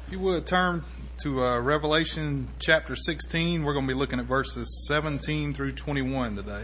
If you would turn to Revelation chapter 16, we're going to be looking at verses 17 through 21 today.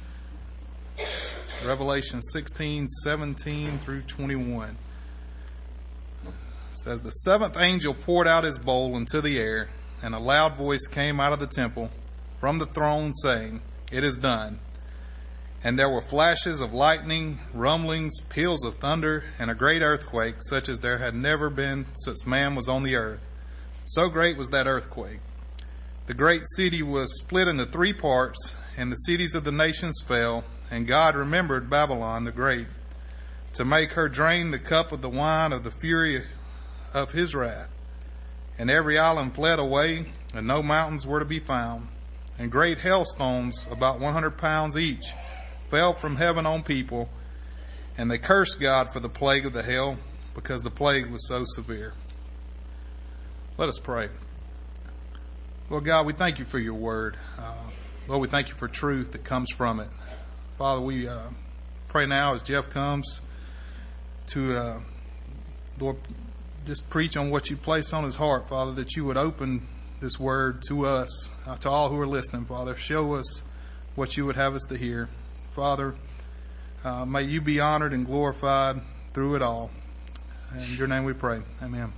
Revelation 16, 17 through 21. It says, "The seventh angel poured out his bowl into the air, and a loud voice came out of the temple from the throne saying, 'It is done.' And there were flashes of lightning, rumblings, peals of thunder, and a great earthquake, such as there had never been since man was on the earth. So great was that earthquake. The great city was split into 3 parts, and the cities of the nations fell, and God remembered Babylon the Great, to make her drain the cup of the wine of the fury of his wrath. And every island fled away, and no mountains were to be found. And great hailstones, about 100 pounds each, fell from heaven on people, and they cursed God for the plague of the hail, because the plague was so severe." Let us pray. Lord God, we thank you for your word. Lord, we thank you for truth that comes from it. Father, we pray now as Jeff comes to, Lord, just preach on what you placed on his heart, Father, that you would open this word to us, to all who are listening, Father. Show us what you would have us to hear. Father, may you be honored and glorified through it all. In your name we pray. Amen.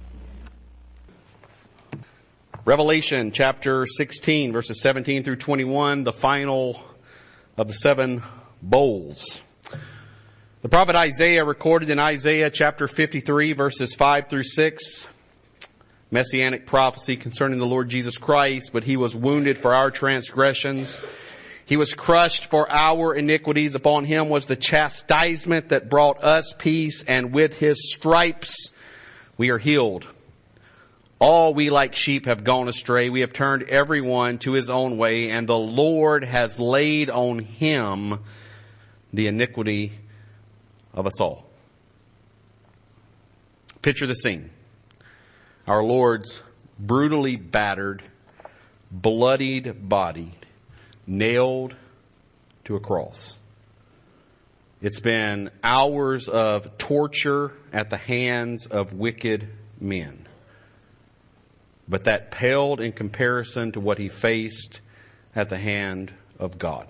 Revelation chapter 16, verses 17 through 21, the final of the 7 bowls. The prophet Isaiah recorded in Isaiah chapter 53, verses 5 through 6, messianic prophecy concerning the Lord Jesus Christ. "But he was wounded for our transgressions. He was crushed for our iniquities. Upon him was the chastisement that brought us peace, and with his stripes we are healed. All we like sheep have gone astray. We have turned everyone to his own way, and the Lord has laid on him the iniquity of us all." Picture the scene. Our Lord's brutally battered, bloodied body, nailed to a cross. It's been hours of torture at the hands of wicked men. But that paled in comparison to what he faced at the hand of God.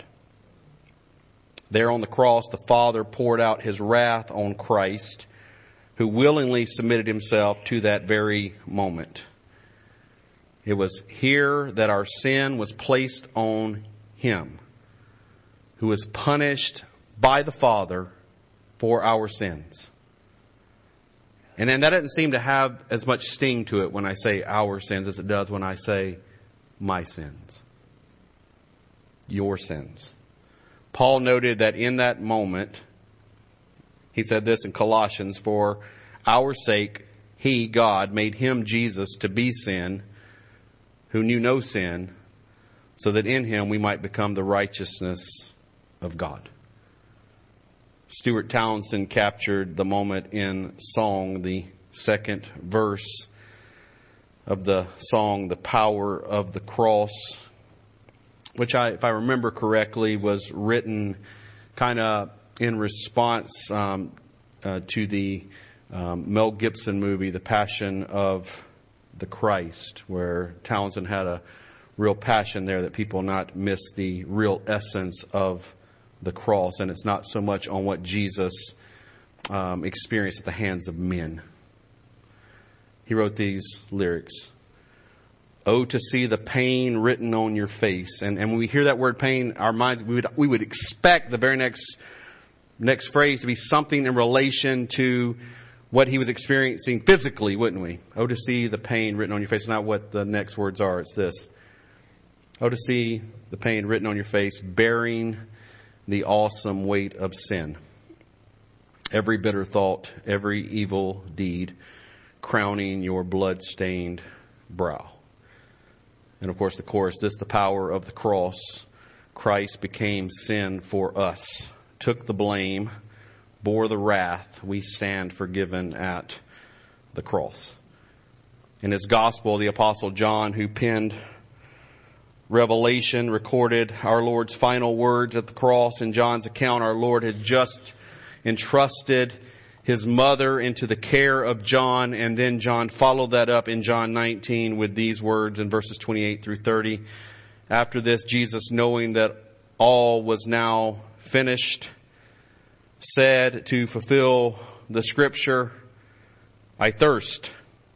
There on the cross, the Father poured out his wrath on Christ, who willingly submitted himself to that very moment. It was here that our sin was placed on him, who was punished by the Father for our sins. And then that doesn't seem to have as much sting to it when I say our sins as it does when I say my sins. Your sins. Paul noted that in that moment, he said this in Colossians, "For our sake, he, God, made him, Jesus, to be sin, who knew no sin, so that in him we might become the righteousness of God." Stuart Townsend captured the moment in song, the 2nd verse of the song, "The Power of the Cross," which if I remember correctly, was written kind of in response to the Mel Gibson movie, The Passion of the Christ, where Townsend had a real passion there that people not miss the real essence of the cross. And it's not so much on what Jesus experienced at the hands of men. He wrote these lyrics. "Oh, to see the pain written on your face." And when we hear that word pain, our minds, we would expect the very next phrase to be something in relation to what he was experiencing physically, wouldn't we? "Oh, to see the pain written on your face." It's not what the next words are. It's this. "Oh, to see the pain written on your face, bearing the awesome weight of sin. Every bitter thought, every evil deed, crowning your blood-stained brow." And of course the chorus, "This the power of the cross. Christ became sin for us, took the blame, bore the wrath. We stand forgiven at the cross." In his gospel, the Apostle John, who penned Revelation, recorded our Lord's final words at the cross. In John's account, our Lord had just entrusted his mother into the care of John, and then John followed that up in John 19 with these words in verses 28 through 30. After this, Jesus, knowing that all was now finished, said to fulfill the scripture, I thirst.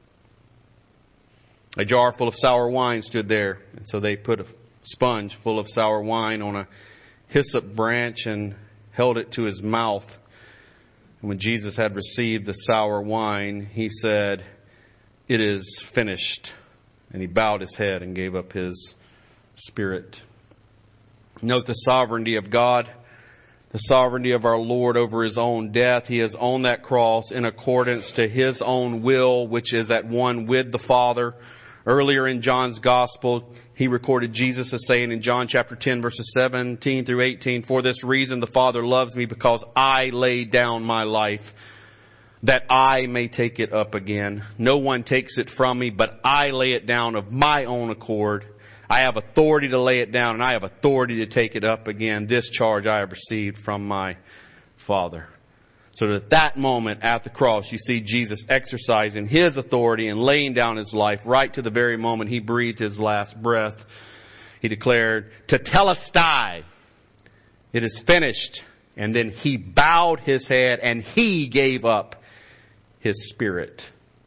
A jar full of sour wine stood there, and so they put a sponge full of sour wine on a hyssop branch and held it to his mouth. And when Jesus had received the sour wine, he said, it is finished. And he bowed his head and gave up his spirit. Note the sovereignty of God, the sovereignty of our Lord over his own death. He is on that cross in accordance to his own will, which is at one with the Father. Earlier in John's Gospel, he recorded Jesus as saying in John chapter 10, verses 17 through 18, for this reason the Father loves me, because I lay down my life, that I may take it up again. No one takes it from me, but I lay it down of my own accord. I have authority to lay it down, and I have authority to take it up again. This charge I have received from my Father. So at that moment at the cross, you see Jesus exercising his authority and laying down his life right to the very moment he breathed his last breath. He declared, Tetelestai, it is finished. And then he bowed his head and he gave up his spirit.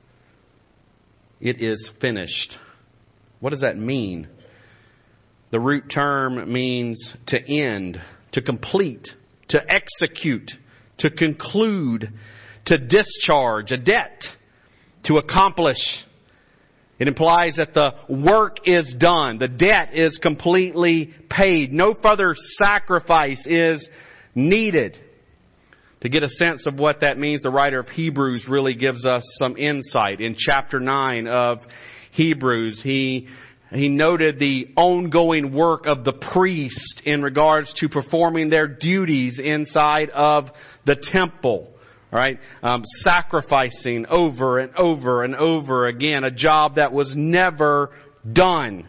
It is finished. What does that mean? The root term means to end, to complete, to execute, to conclude, to discharge a debt, to accomplish. It implies that the work is done. The debt is completely paid. No further sacrifice is needed. To get a sense of what that means, the writer of Hebrews really gives us some insight. In chapter 9 of Hebrews, he noted the ongoing work of the priest in regards to performing their duties inside of the temple. All right, sacrificing over and over and over again, a job that was never done.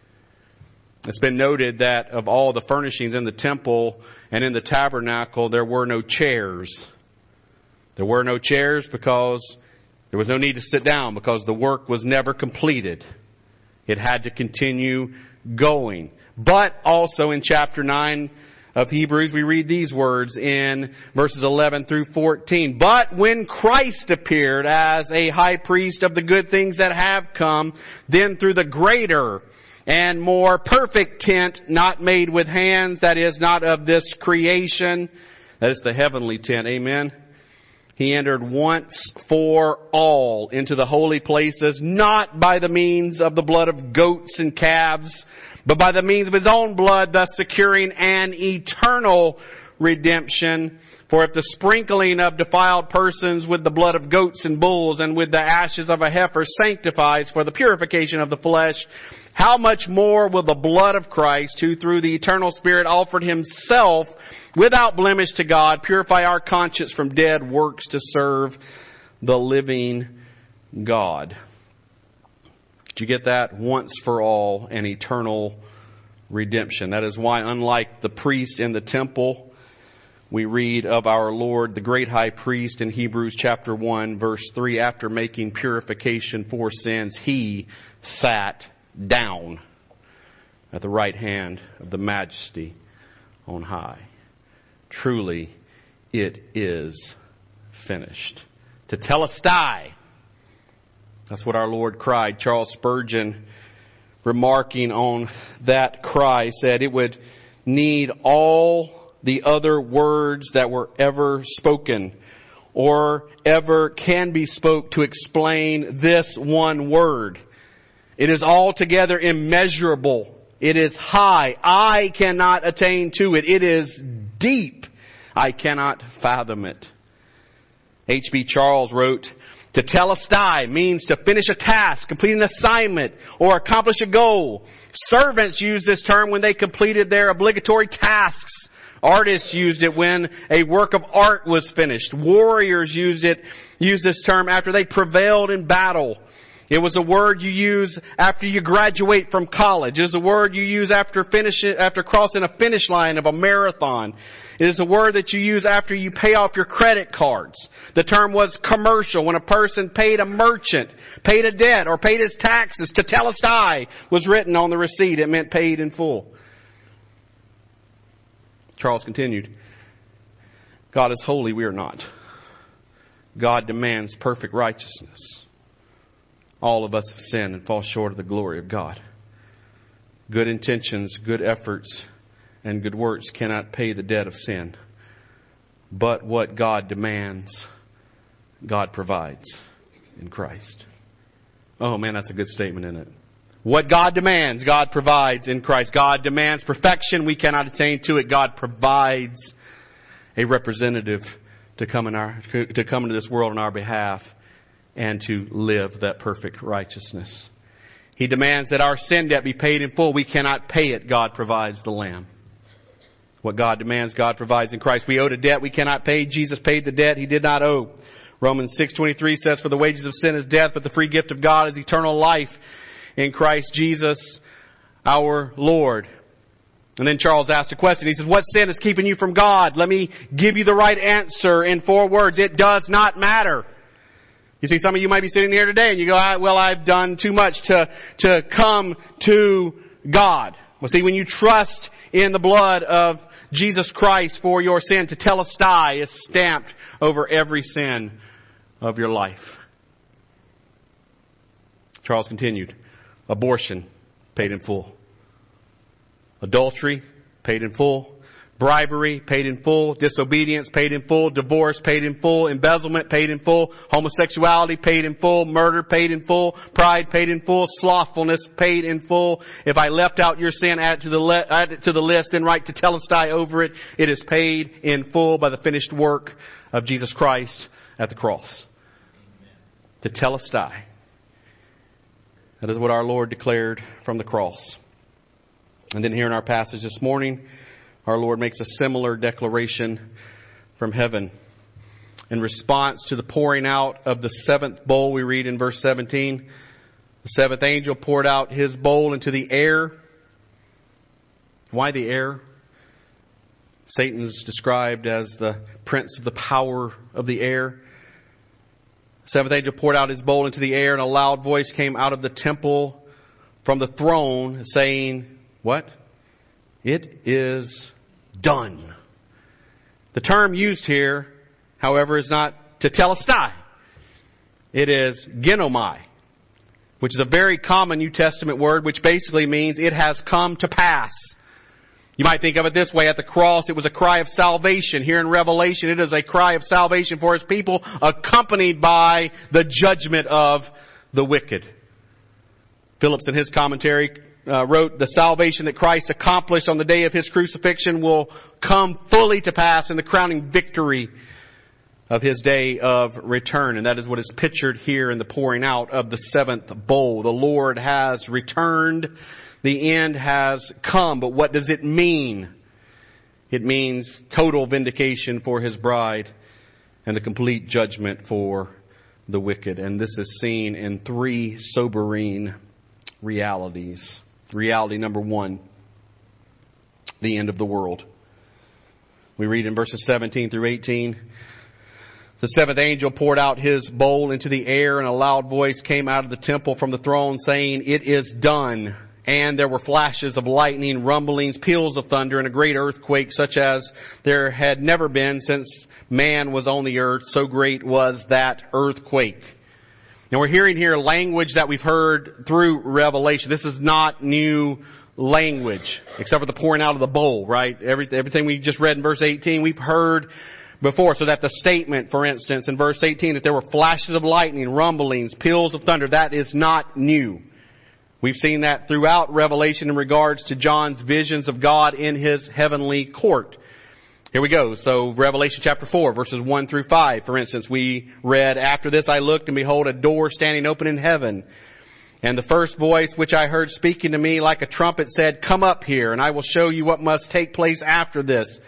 It's been noted that of all the furnishings in the temple and in the tabernacle, there were no chairs. There were no chairs because there was no need to sit down, because the work was never completed. It had to continue going. But also in chapter 9 of Hebrews, we read these words in verses 11 through 14. But when Christ appeared as a high priest of the good things that have come, then through the greater and more perfect tent, not made with hands, that is not of this creation, that is the heavenly tent, amen. He entered once for all into the holy places, not by the means of the blood of goats and calves, but by the means of his own blood, thus securing an eternal redemption. For if the sprinkling of defiled persons with the blood of goats and bulls and with the ashes of a heifer sanctifies for the purification of the flesh, how much more will the blood of Christ, who through the eternal Spirit offered himself without blemish to God, purify our conscience from dead works to serve the living God. Did you get that? Once for all, an eternal redemption. That is why, unlike the priest in the temple, we read of our Lord, the great high priest, in Hebrews chapter 1, verse 3, after making purification for sins, he sat down at the right hand of the Majesty on high. Truly, it is finished. Tetelestai. That's what our Lord cried. Charles Spurgeon, remarking on that cry, said it would need all the other words that were ever spoken or ever can be spoke to explain this one word. It is altogether immeasurable. It is high. I cannot attain to it. It is deep. I cannot fathom it. H.B. Charles wrote, Tetelestai means to finish a task, complete an assignment, or accomplish a goal. Servants used this term when they completed their obligatory tasks. Artists used it when a work of art was finished. Warriors used this term after they prevailed in battle. It was a word you use after you graduate from college. It is a word you use after crossing a finish line of a marathon. It is a word that you use after you pay off your credit cards. The term was commercial. When a person paid a merchant, paid a debt, or paid his taxes, tetelestai was written on the receipt. It meant paid in full. Charles continued, God is holy, we are not. God demands perfect righteousness. All of us have sinned and fall short of the glory of God. Good intentions, good efforts, and good works cannot pay the debt of sin. But what God demands, God provides in Christ. Oh man, that's a good statement, isn't it? What God demands, God provides in Christ. God demands perfection. We cannot attain to it. God provides a representative to come into this world on our behalf and to live that perfect righteousness. He demands that our sin debt be paid in full. We cannot pay it. God provides the Lamb. What God demands, God provides in Christ. We owed a debt we cannot pay. Jesus paid the debt He did not owe. Romans 6:23 says, for the wages of sin is death, but the free gift of God is eternal life in Christ Jesus our Lord. And then Charles asked a question. He says, what sin is keeping you from God? Let me give you the right answer in 4 words. It does not matter. You see, some of you might be sitting here today and you go, well, I've done too much to come to God. Well, see, when you trust in the blood of Jesus Christ for your sin, tetelestai is stamped over every sin of your life. Charles continued, abortion paid in full. Adultery, paid in full. Bribery, paid in full. Disobedience, paid in full. Divorce, paid in full. Embezzlement, paid in full. Homosexuality, paid in full. Murder, paid in full. Pride, paid in full. Slothfulness, paid in full. If I left out your sin, add it to the list, then write tetelestai over it. It is paid in full by the finished work of Jesus Christ at the cross. Tetelestai. That is what our Lord declared from the cross. And then here in our passage this morning, our Lord makes a similar declaration from heaven. In response to the pouring out of the 7th bowl, we read in verse 17, the 7th angel poured out his bowl into the air. Why the air? Satan's described as the prince of the power of the air. The 7th angel poured out his bowl into the air, and a loud voice came out of the temple from the throne saying, what? It is done. The term used here, however, is not tetelestai. It is ginomai, which is a very common New Testament word, which basically means it has come to pass. You might think of it this way. At the cross, it was a cry of salvation. Here in Revelation, it is a cry of salvation for His people, accompanied by the judgment of the wicked. Phillips, in his commentary, wrote, the salvation that Christ accomplished on the day of His crucifixion will come fully to pass in the crowning victory of His day of return. And that is what is pictured here in the pouring out of the 7th bowl. The Lord has returned. The end has come. But what does it mean? It means total vindication for His bride and the complete judgment for the wicked. And this is seen in 3 sobering realities. Reality number 1, the end of the world. We read in verses 17 through 18, the 7th angel poured out his bowl into the air, and a loud voice came out of the temple from the throne saying, it is done. And there were flashes of lightning, rumblings, peals of thunder, and a great earthquake such as there had never been since man was on the earth. So great was that earthquake. Now we're hearing here language that we've heard through Revelation. This is not new language, except for the pouring out of the bowl, right? Everything we just read in verse 18, we've heard before. So that the statement, for instance, in verse 18, that there were flashes of lightning, rumblings, peals of thunder, that is not new. We've seen that throughout Revelation in regards to John's visions of God in His heavenly court. Here we go. So Revelation chapter 4, verses 1 through 5. For instance, we read, after this I looked, and behold, a door standing open in heaven. And the first voice which I heard speaking to me like a trumpet said, come up here, and I will show you what must take place after this.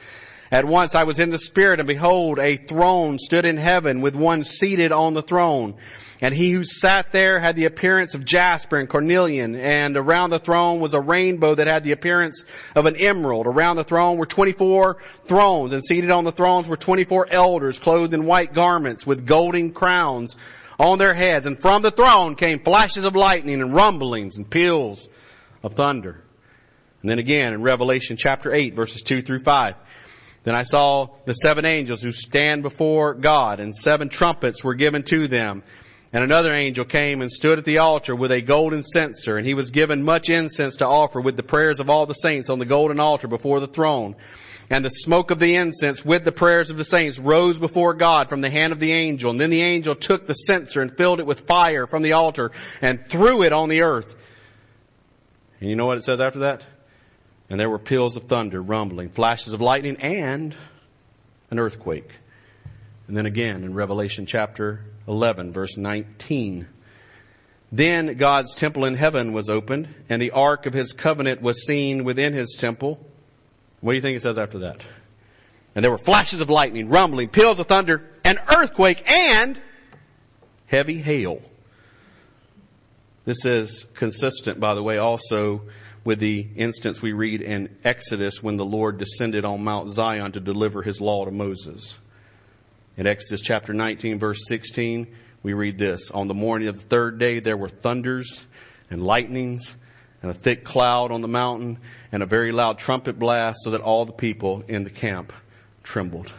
At once I was in the Spirit, and behold, a throne stood in heaven with one seated on the throne. And he who sat there had the appearance of jasper and cornelian, and around the throne was a rainbow that had the appearance of an emerald. Around the throne were 24 thrones, and seated on the thrones were 24 elders, clothed in white garments with golden crowns on their heads. And from the throne came flashes of lightning and rumblings and peals of thunder. And then again in Revelation chapter 8, verses 2 through 5. Then I saw the 7 angels who stand before God, and 7 trumpets were given to them. And another angel came and stood at the altar with a golden censer, and he was given much incense to offer with the prayers of all the saints on the golden altar before the throne. And the smoke of the incense with the prayers of the saints rose before God from the hand of the angel. And then the angel took the censer and filled it with fire from the altar and threw it on the earth. And you know what it says after that? And there were peals of thunder, rumbling, flashes of lightning, and an earthquake. And then again in Revelation chapter 11, verse 19. Then God's temple in heaven was opened, and the ark of his covenant was seen within his temple. What do you think it says after that? And there were flashes of lightning, rumbling, peals of thunder, an earthquake, and heavy hail. This is consistent, by the way, also with the instance we read in Exodus when the Lord descended on Mount Zion to deliver his law to Moses. In Exodus chapter 19, verse 16, we read this. On the morning of the 3rd day, there were thunders and lightnings and a thick cloud on the mountain and a very loud trumpet blast, so that all the people in the camp trembled.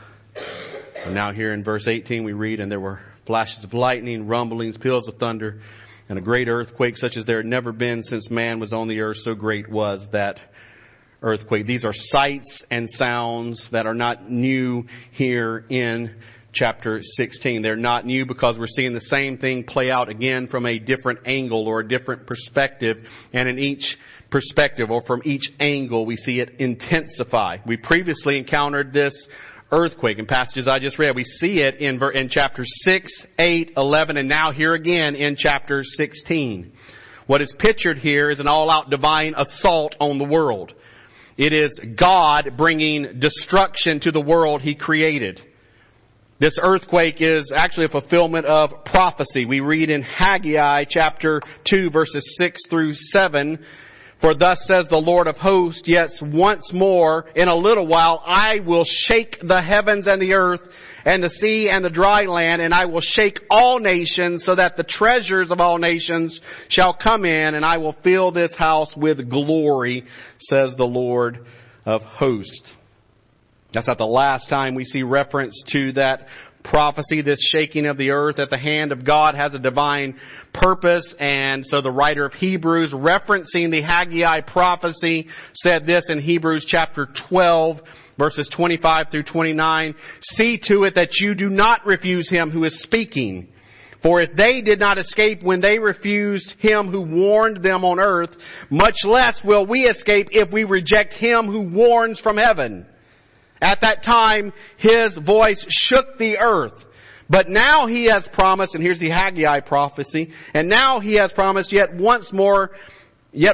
And now here in verse 18, we read, and there were flashes of lightning, rumblings, peals of thunder, and a great earthquake such as there had never been since man was on the earth. So great was that earthquake. These are sights and sounds that are not new here in chapter 16. They're not new because we're seeing the same thing play out again from a different angle or a different perspective. And in each perspective or from each angle, we see it intensify. We previously encountered this earthquake in passages I just read. We see it in chapter 6, 8, 11, and now here again in chapter 16. What is pictured here is an all-out divine assault on the world. It is God bringing destruction to the world he created. This earthquake is actually a fulfillment of prophecy. We read in Haggai chapter 2 verses 6 through 7, for thus says the Lord of hosts, yes, once more in a little while I will shake the heavens and the earth and the sea and the dry land, and I will shake all nations so that the treasures of all nations shall come in, and I will fill this house with glory, says the Lord of hosts. That's not the last time we see reference to that prophecy. This shaking of the earth at the hand of God has a divine purpose. And so the writer of Hebrews, referencing the Haggai prophecy, said this in Hebrews chapter 12, verses 25 through 29. See to it that you do not refuse him who is speaking. For if they did not escape when they refused him who warned them on earth, much less will we escape if we reject him who warns from heaven. At that time, his voice shook the earth. But now he has promised, and here's the Haggai prophecy, and now he has promised yet once more I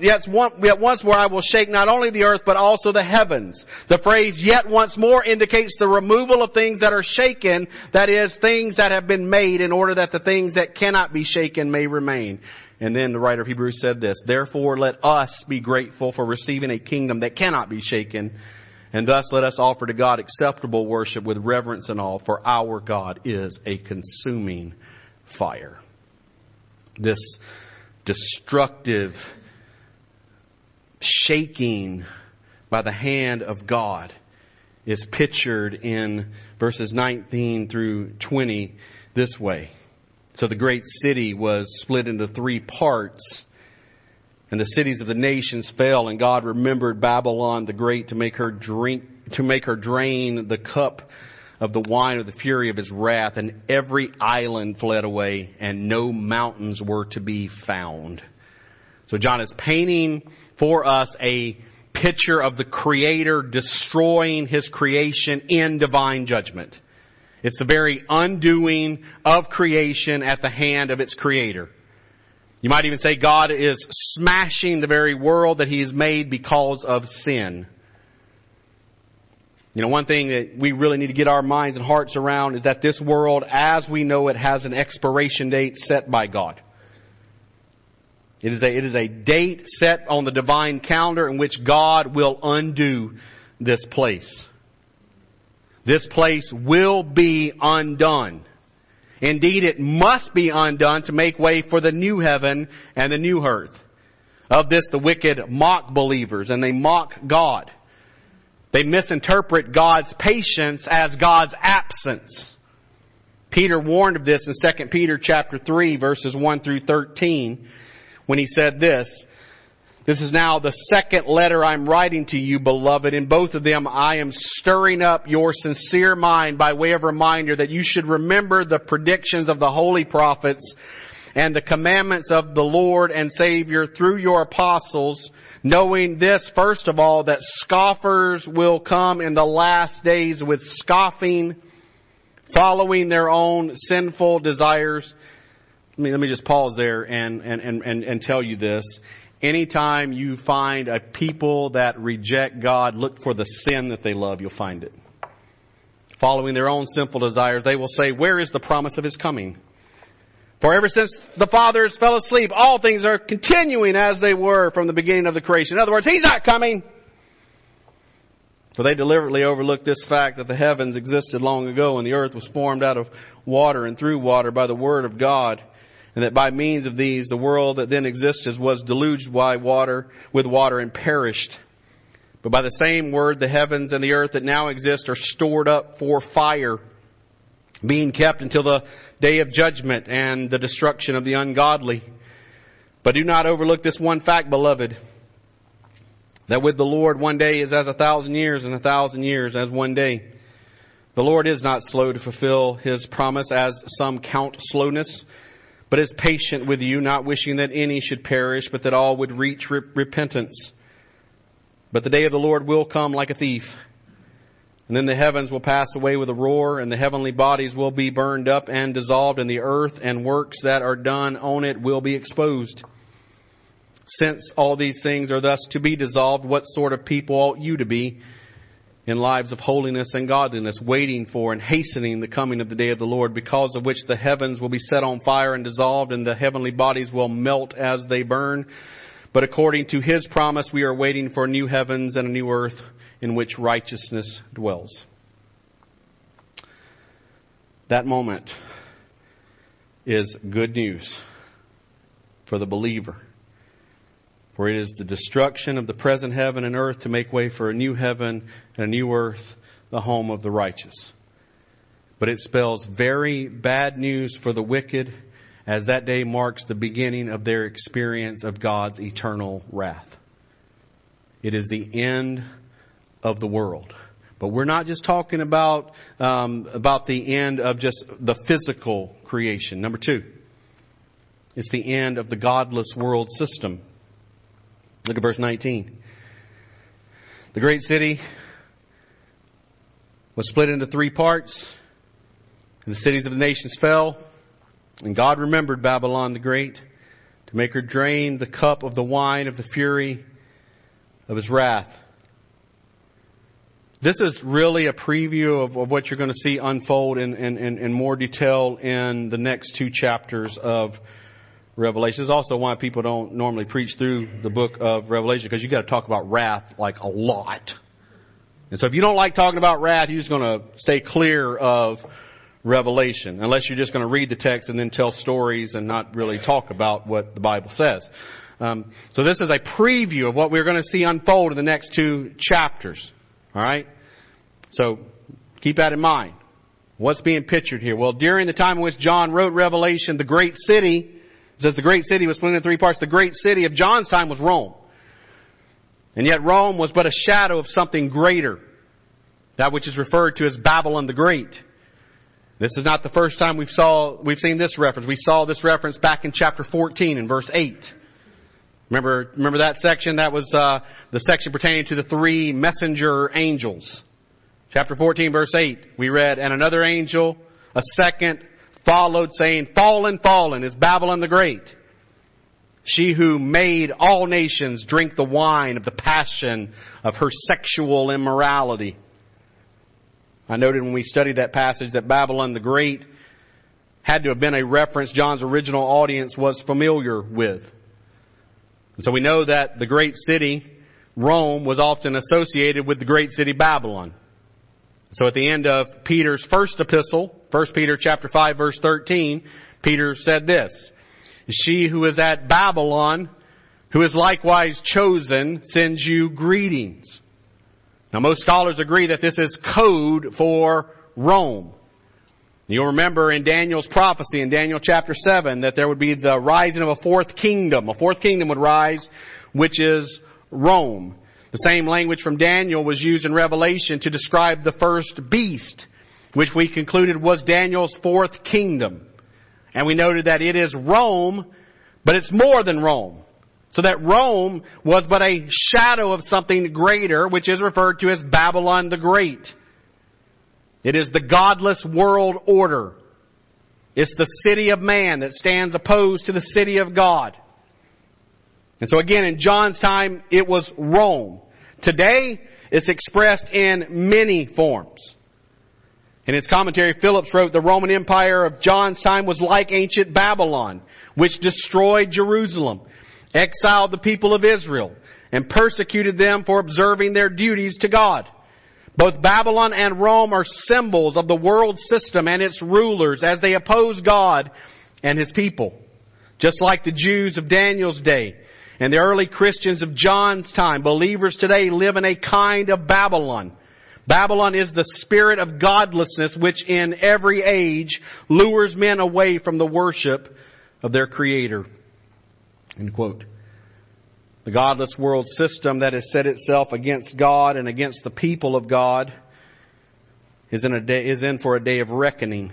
will shake not only the earth, but also the heavens. The phrase yet once more indicates the removal of things that are shaken, that is, things that have been made in order that the things that cannot be shaken may remain. And then the writer of Hebrews said this, therefore let us be grateful for receiving a kingdom that cannot be shaken. And thus let us offer to God acceptable worship with reverence and awe, for our God is a consuming fire. This destructive shaking by the hand of God is pictured in verses 19 through 20 this way. So the great city was split into 3 parts. And the cities of the nations fell, and God remembered Babylon the Great to make her drain the cup of the wine of the fury of his wrath. And every island fled away, and no mountains were to be found. So John is painting for us a picture of the Creator destroying his creation in divine judgment. It's the very undoing of creation at the hand of its Creator. You might even say God is smashing the very world that he has made because of sin. You know, one thing that we really need to get our minds and hearts around is that this world, as we know it, has an expiration date set by God. It is a date set on the divine calendar in which God will undo this place. This place will be undone. Indeed, it must be undone to make way for the new heaven and the new earth. Of this, the wicked mock believers and they mock God. They misinterpret God's patience as God's absence. Peter warned of this in 2 Peter chapter 3 verses 1 through 13 when he said this, "This is now the second letter I'm writing to you, beloved. In both of them I am stirring up your sincere mind by way of reminder that you should remember the predictions of the holy prophets and the commandments of the Lord and Savior through your apostles, knowing this, first of all, that scoffers will come in the last days with scoffing, following their own sinful desires." Let me just pause there and tell you this. Anytime you find a people that reject God, look for the sin that they love, you'll find it. Following their own sinful desires, they will say, "Where is the promise of His coming? For ever since the fathers fell asleep, all things are continuing as they were from the beginning of the creation." In other words, He's not coming. For they deliberately overlooked this fact that the heavens existed long ago and the earth was formed out of water and through water by the word of God. And that by means of these, the world that then existed was deluged with water and perished. But by the same word, the heavens and the earth that now exist are stored up for fire, being kept until the day of judgment and the destruction of the ungodly. But do not overlook this one fact, beloved, that with the Lord 1 day is as 1,000 years, and 1,000 years as 1 day. The Lord is not slow to fulfill His promise, as some count slowness, but is patient with you, not wishing that any should perish, but that all would reach repentance. But the day of the Lord will come like a thief. And then the heavens will pass away with a roar, and the heavenly bodies will be burned up and dissolved, and the earth and works that are done on it will be exposed. Since all these things are thus to be dissolved, what sort of people ought you to be in lives of holiness and godliness, waiting for and hastening the coming of the day of the Lord, because of which the heavens will be set on fire and dissolved, and the heavenly bodies will melt as they burn. But according to His promise, we are waiting for new heavens and a new earth in which righteousness dwells. That moment is good news for the believer. For it is the destruction of the present heaven and earth to make way for a new heaven and a new earth, the home of the righteous. But it spells very bad news for the wicked, as that day marks the beginning of their experience of God's eternal wrath. It is the end of the world. But we're not just talking about the end of just the physical creation. Number two, it's the end of the godless world system. Look at verse 19. The great city was split into 3 parts, and the cities of the nations fell. And God remembered Babylon the Great to make her drain the cup of the wine of the fury of His wrath. This is really a preview of what you're going to see unfold in more detail in the next 2 chapters of Revelation. This is also why people don't normally preach through the book of Revelation, because you got to talk about wrath like a lot. And so if you don't like talking about wrath, you're just going to stay clear of Revelation, unless you're just going to read the text and then tell stories and not really talk about what the Bible says. So this is a preview of what we're going to see unfold in the next 2 chapters. All right? So keep that in mind. What's being pictured here? Well, during the time in which John wrote Revelation, the great city, it says the great city was split into 3 parts. The great city of John's time was Rome. And yet Rome was but a shadow of something greater. That which is referred to as Babylon the Great. This is not the first time we've seen this reference. We saw this reference back in chapter 14 and verse 8. Remember that section? That was the section pertaining to the 3 messenger angels. Chapter 14 verse 8. We read, "And another angel, a second, followed, saying, Fallen, fallen is Babylon the Great, she who made all nations drink the wine of the passion of her sexual immorality." I noted when we studied that passage that Babylon the Great had to have been a reference John's original audience was familiar with. And so we know that the great city, Rome, was often associated with the great city Babylon. So at the end of Peter's first epistle, 1 Peter chapter 5 verse 13, Peter said this, "She who is at Babylon, who is likewise chosen, sends you greetings." Now most scholars agree that this is code for Rome. You'll remember in Daniel's prophecy in Daniel chapter 7 that there would be the rising of a fourth kingdom. A fourth kingdom would rise, which is Rome. The same language from Daniel was used in Revelation to describe the first beast, which we concluded was Daniel's fourth kingdom. And we noted that it is Rome, but it's more than Rome. So that Rome was but a shadow of something greater, which is referred to as Babylon the Great. It is the godless world order. It's the city of man that stands opposed to the city of God. And so again, in John's time, it was Rome. Today, it's expressed in many forms. In his commentary, Phillips wrote, "The Roman Empire of John's time was like ancient Babylon, which destroyed Jerusalem, exiled the people of Israel, and persecuted them for observing their duties to God. Both Babylon and Rome are symbols of the world system and its rulers as they oppose God and His people. Just like the Jews of Daniel's day and the early Christians of John's time, believers today live in a kind of Babylon. Babylon is the spirit of godlessness which in every age lures men away from the worship of their Creator." End quote. The godless world system that has set itself against God and against the people of God is in for a day of reckoning.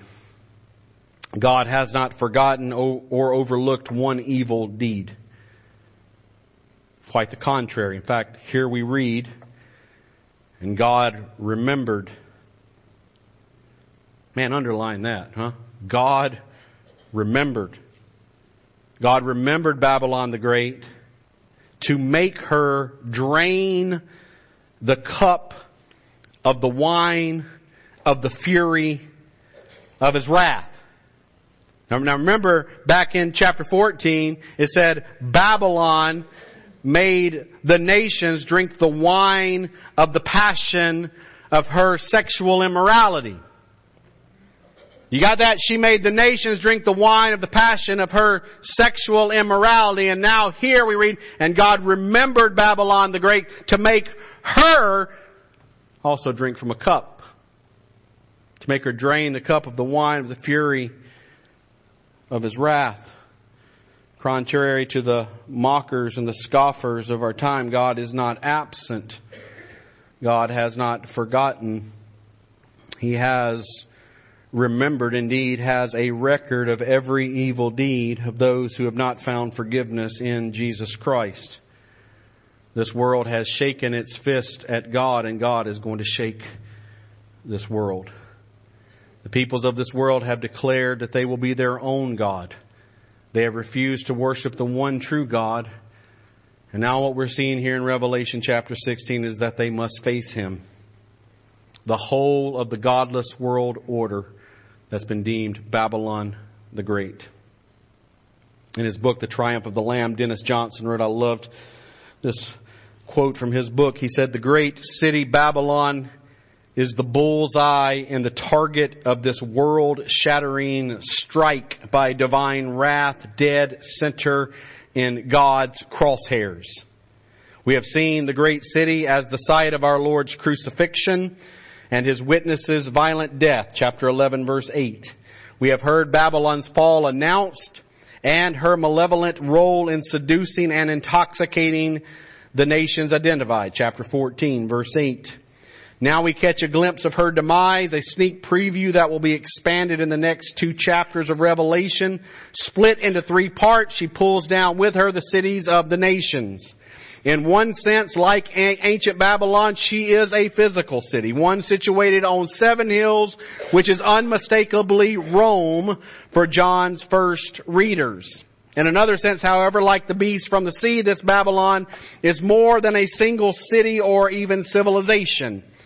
God has not forgotten or overlooked one evil deed. Quite the contrary. In fact, here we read, "And God remembered." Man, underline that, huh? God remembered. God remembered Babylon the Great to make her drain the cup of the wine of the fury of His wrath. Now remember, back in chapter 14, it said Babylon made the nations drink the wine of the passion of her sexual immorality. You got that? She made the nations drink the wine of the passion of her sexual immorality. And now here we read, "And God remembered Babylon the Great to make her also drink from a cup." To make her drain the cup of the wine of the fury of His wrath. Contrary to the mockers and the scoffers of our time, God is not absent. God has not forgotten. He has remembered, indeed, has a record of every evil deed of those who have not found forgiveness in Jesus Christ. This world has shaken its fist at God, and God is going to shake this world. The peoples of this world have declared that they will be their own God. They have refused to worship the one true God. And now what we're seeing here in Revelation chapter 16 is that they must face Him. The whole of the godless world order that's been deemed Babylon the Great. In his book, The Triumph of the Lamb, Dennis Johnson wrote, I loved this quote from his book. He said, "The great city Babylon is the bullseye and the target of this world-shattering strike by divine wrath, dead center in God's crosshairs. We have seen the great city as the site of our Lord's crucifixion and His witnesses' violent death, chapter 11, verse 8. We have heard Babylon's fall announced and her malevolent role in seducing and intoxicating the nations identified, chapter 14, verse 8. Now we catch a glimpse of her demise, a sneak preview that will be expanded in the next 2 chapters of Revelation. Split into 3 parts, she pulls down with her the cities of the nations. In one sense, like ancient Babylon, she is a physical city, one situated on 7 hills, which is unmistakably Rome for John's first readers. In another sense, however, like the beast from the sea, this Babylon is more than a single city or even civilization.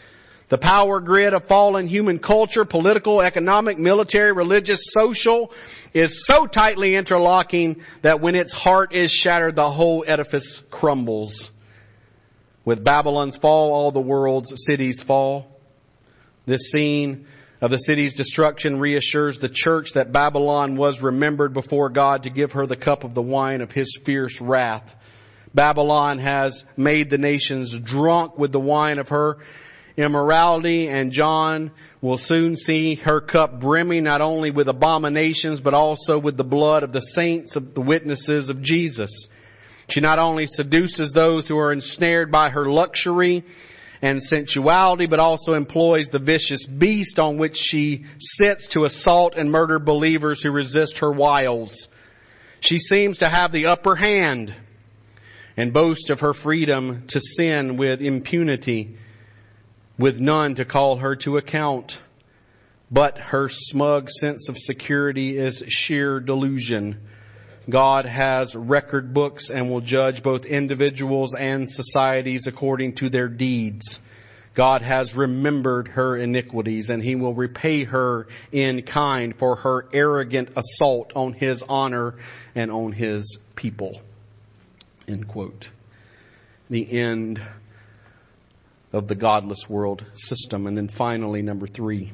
The power grid of fallen human culture, political, economic, military, religious, social, is so tightly interlocking that when its heart is shattered, the whole edifice crumbles. With Babylon's fall, all the world's cities fall. This scene of the city's destruction reassures the church that Babylon was remembered before God to give her the cup of the wine of His fierce wrath. Babylon has made the nations drunk with the wine of her immorality, and John will soon see her cup brimming not only with abominations, but also with the blood of the saints, of the witnesses of Jesus. She not only seduces those who are ensnared by her luxury and sensuality, but also employs the vicious beast on which she sits to assault and murder believers who resist her wiles. She seems to have the upper hand and boast of her freedom to sin with impunity, with none to call her to account. But her smug sense of security is sheer delusion. God has record books and will judge both individuals and societies according to their deeds. God has remembered her iniquities, and He will repay her in kind for her arrogant assault on His honor and on His people. End quote. The end of the godless world system. And then finally, number 3,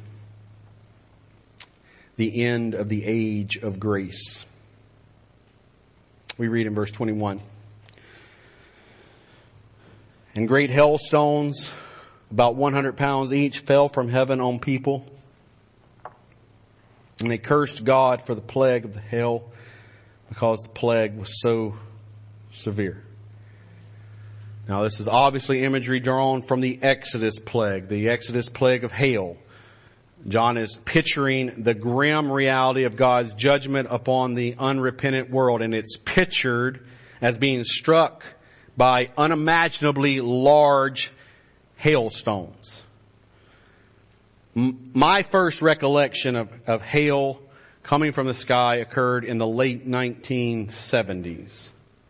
the end of the age of grace. We read in verse 21. And great hailstones, about 100 pounds each, fell from heaven on people. And they cursed God for the plague of the hail, because the plague was so severe. Now, this is obviously imagery drawn from the Exodus plague of hail. John is picturing the grim reality of God's judgment upon the unrepentant world, and it's pictured as being struck by unimaginably large hailstones. My first recollection of hail coming from the sky occurred in the late 1970s.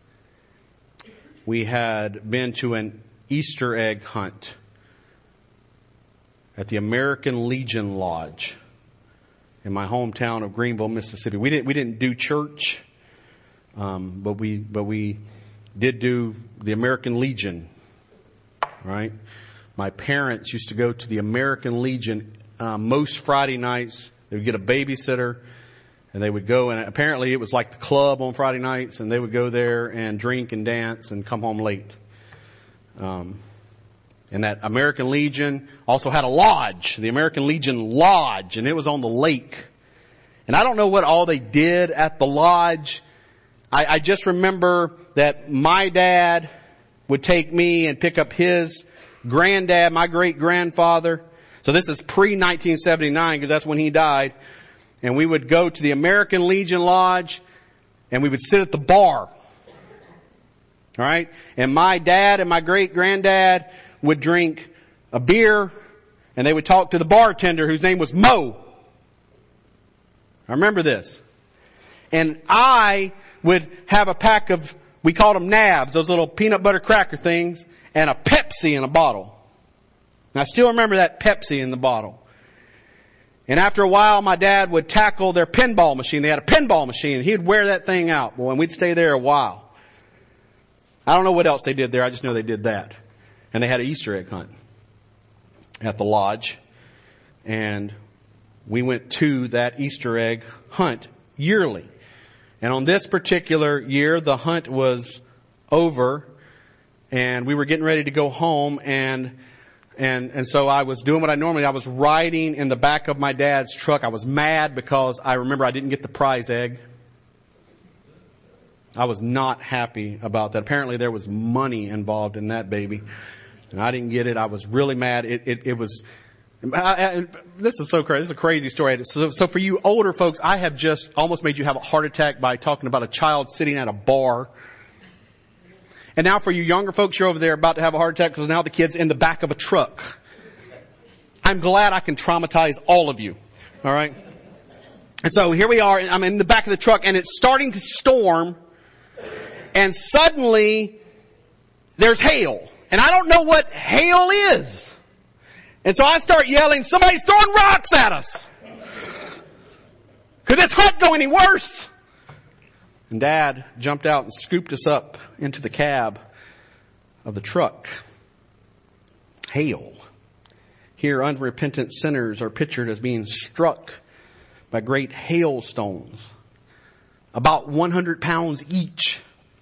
We had been to an Easter egg hunt at the American Legion Lodge in my hometown of Greenville, Mississippi. We didn't do church, but we did do the American Legion, right? My parents used to go to the American Legion most Friday nights. They would get a babysitter, and they would go, and apparently it was like the club on Friday nights, and they would go there and drink and dance and come home late. And that American Legion also had a lodge, the American Legion Lodge, and it was on the lake. And I don't know what all they did at the lodge. I just remember that my dad would take me and pick up his granddad, my great-grandfather. So this is pre-1979, because that's when he died. And we would go to the American Legion Lodge, and we would sit at the bar. All right? And my dad and my great-granddad would drink a beer, and they would talk to the bartender whose name was Mo. I remember this. And I would have a pack of, we called them nabs, those little peanut butter cracker things, and a Pepsi in a bottle. And I still remember that Pepsi in the bottle. And after a while, my dad would tackle their pinball machine. They had a pinball machine, and he'd wear that thing out, boy, and we'd stay there a while. I don't know what else they did there. I just know they did that. And they had an Easter egg hunt at the lodge. And we went to that Easter egg hunt yearly. And on this particular year, the hunt was over, and we were getting ready to go home, and so I was doing what I was riding in the back of my dad's truck. I was mad because I remember I didn't get the prize egg. I was not happy about that. Apparently there was money involved in that baby, and I didn't get it. I was really mad. This is so crazy. This is a crazy story. So for you older folks, I have just almost made you have a heart attack by talking about a child sitting at a bar. And now for you younger folks, you're over there about to have a heart attack because now the kid's in the back of a truck. I'm glad I can traumatize all of you. All right. And so here we are. I'm in the back of the truck, and it's starting to storm. And suddenly there's hail. And I don't know what hail is. And so I start yelling, somebody's throwing rocks at us. Could this hut go any worse? And Dad jumped out and scooped us up into the cab of the truck. Hail. Here, unrepentant sinners are pictured as being struck by great hailstones, about 100 pounds each.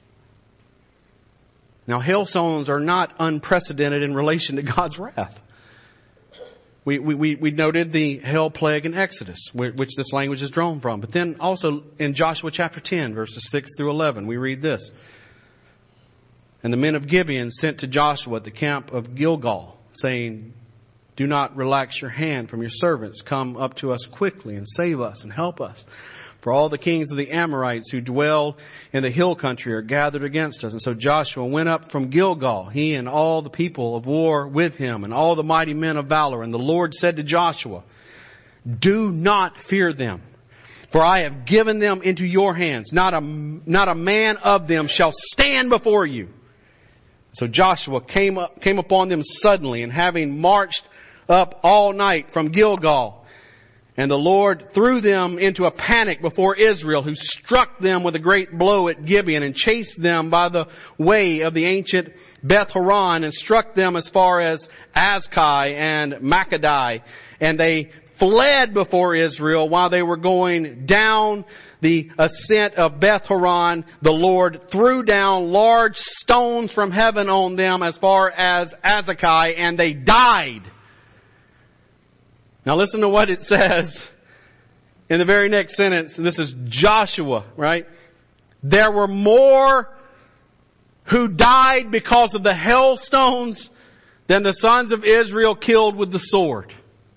Now, hailstones are not unprecedented in relation to God's wrath. We noted the hail plague in Exodus, which this language is drawn from. But then also in Joshua chapter 10, verses 6 through 11, we read this. And the men of Gibeon sent to Joshua at the camp of Gilgal, saying, do not relax your hand from your servants. Come up to us quickly and save us and help us. For all the kings of the Amorites who dwell in the hill country are gathered against us. And so Joshua went up from Gilgal, he and all the people of war with him, and all the mighty men of valor. And the Lord said to Joshua, do not fear them, for I have given them into your hands. Not a man of them shall stand before you. So Joshua came upon them suddenly, and having marched up all night from Gilgal, and the Lord threw them into a panic before Israel, who struck them with a great blow at Gibeon and chased them by the way of the ancient Beth Horon and struck them as far as Azkai and Makadai. And they fled before Israel while they were going down the ascent of Beth Horon. The Lord threw down large stones from heaven on them as far as Azkai, and they died. Now listen to what it says in the very next sentence. This is Joshua, right? There were more who died because of the hailstones than the sons of Israel killed with the sword.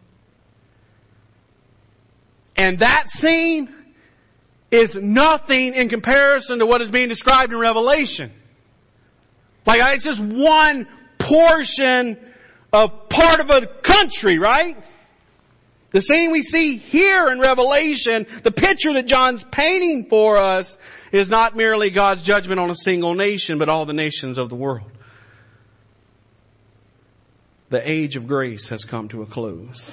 And that scene is nothing in comparison to what is being described in Revelation. Like, it's just one portion of part of a country, right? The scene we see here in Revelation, the picture that John's painting for us, is not merely God's judgment on a single nation, but all the nations of the world. The age of grace has come to a close.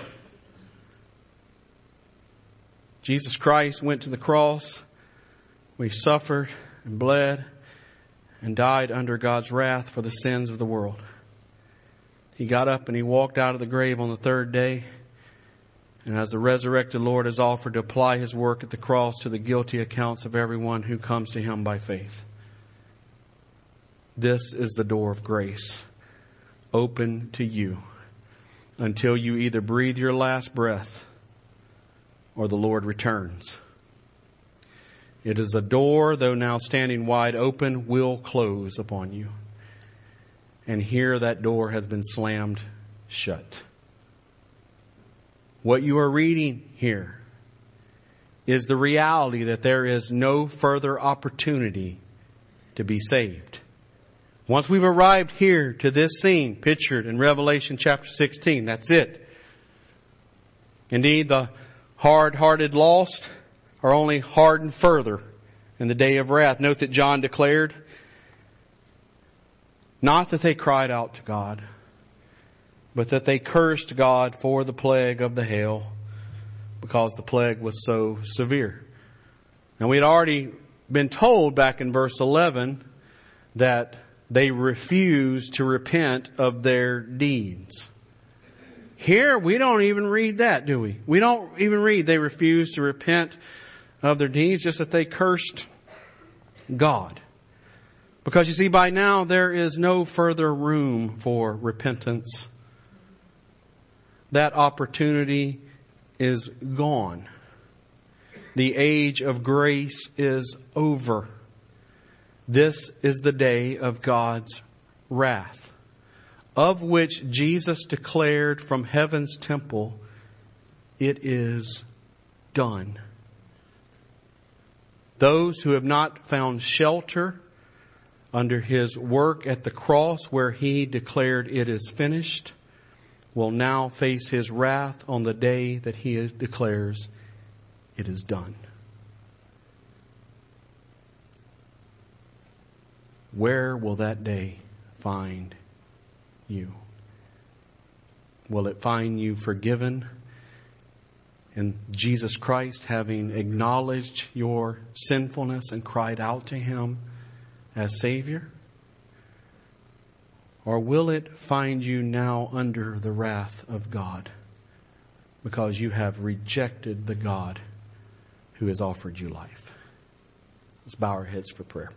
Jesus Christ went to the cross. We suffered and bled and died under God's wrath for the sins of the world. He got up and he walked out of the grave on the third day. And as the resurrected Lord has offered to apply his work at the cross to the guilty accounts of everyone who comes to him by faith. This is the door of grace, open to you until you either breathe your last breath or the Lord returns. It is a door, though now standing wide open, will close upon you. And here that door has been slammed shut. What you are reading here is the reality that there is no further opportunity to be saved. Once we've arrived here to this scene pictured in Revelation chapter 16, that's it. Indeed, the hard-hearted lost are only hardened further in the day of wrath. Note that John declared, not that they cried out to God, but that they cursed God for the plague of the hail, because the plague was so severe. Now, we had already been told back in verse 11 that they refused to repent of their deeds. Here, we don't even read that, do we? We don't even read they refused to repent of their deeds, just that they cursed God. Because you see, by now there is no further room for repentance. That opportunity is gone. The age of grace is over. This is the day of God's wrath, of which Jesus declared from heaven's temple, it is done. Those who have not found shelter under his work at the cross, where he declared it is finished, will now face his wrath on the day that he declares it is done. Where will that day find you? Will it find you forgiven in Jesus Christ, having acknowledged your sinfulness and cried out to Him as Savior? Or will it find you now under the wrath of God because you have rejected the God who has offered you life? Let's bow our heads for prayer.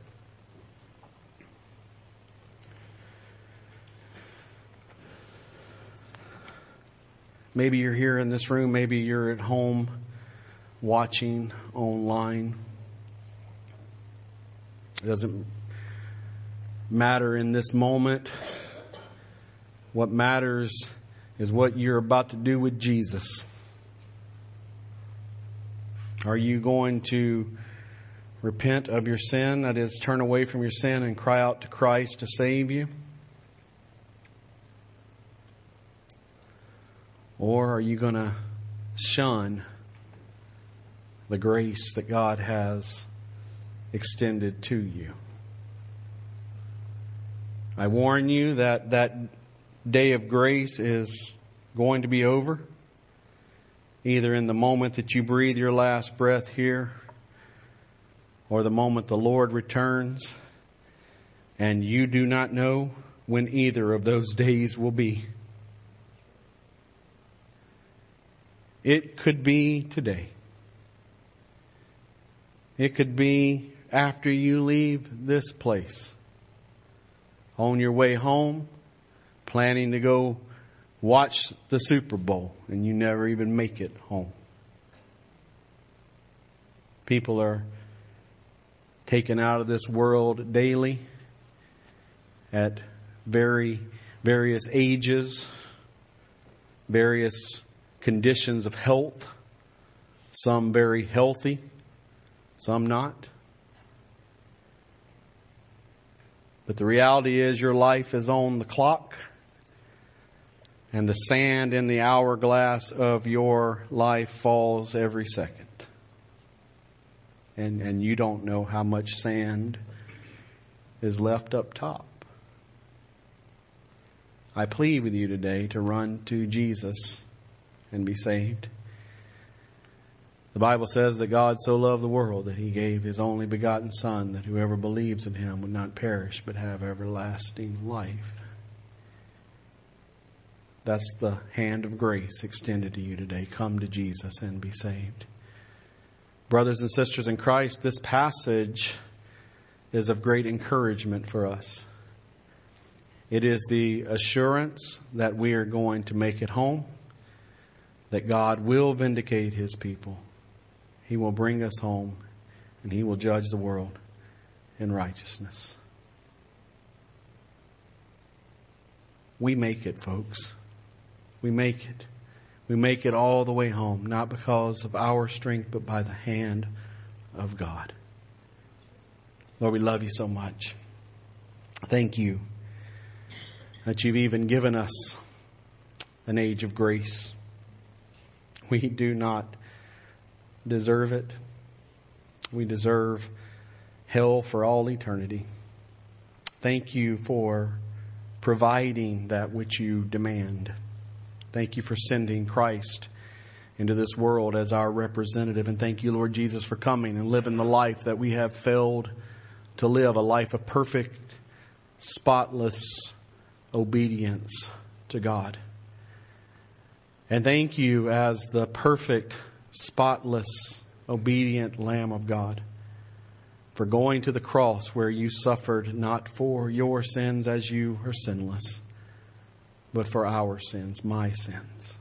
Maybe you're here in this room. Maybe you're at home watching online. It doesn't matter in this moment. What matters is what you're about to do with Jesus. Are you going to repent of your sin? That is, turn away from your sin and cry out to Christ to save you? Or are you going to shun the grace that God has extended to you? I warn you that that day of grace is going to be over, either in the moment that you breathe your last breath here, or the moment the Lord returns, and you do not know when either of those days will be. It could be today. It could be after you leave this place, on your way home, planning to go watch the Super Bowl, and you never even make it home. People are taken out of this world daily at various ages, various conditions of health, some very healthy, some not. But the reality is your life is on the clock, and the sand in the hourglass of your life falls every second. And you don't know how much sand is left up top. I plead with you today to run to Jesus and be saved. The Bible says that God so loved the world that He gave His only begotten Son, that whoever believes in Him would not perish but have everlasting life. That's the hand of grace extended to you today. Come to Jesus and be saved. Brothers and sisters in Christ, this passage is of great encouragement for us. It is the assurance that we are going to make it home, that God will vindicate His people. He will bring us home, and He will judge the world in righteousness. We make it, folks. We make it. We make it all the way home, not because of our strength, but by the hand of God. Lord, we love You so much. Thank You that You've even given us an age of grace. We do not deserve it. We deserve hell for all eternity. Thank You for providing that which You demand. Thank You for sending Christ into this world as our representative. And thank You, Lord Jesus, for coming and living the life that we have failed to live, a life of perfect, spotless obedience to God. And thank You as the perfect, spotless, obedient Lamb of God for going to the cross where You suffered not for Your sins as You are sinless, but for our sins, my sins.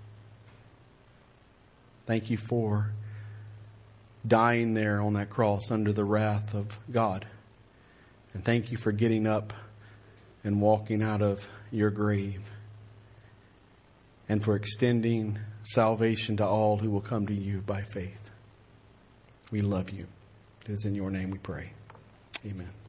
Thank You for dying there on that cross under the wrath of God. And thank You for getting up and walking out of Your grave, and for extending salvation to all who will come to You by faith. We love You. It is in Your name we pray. Amen.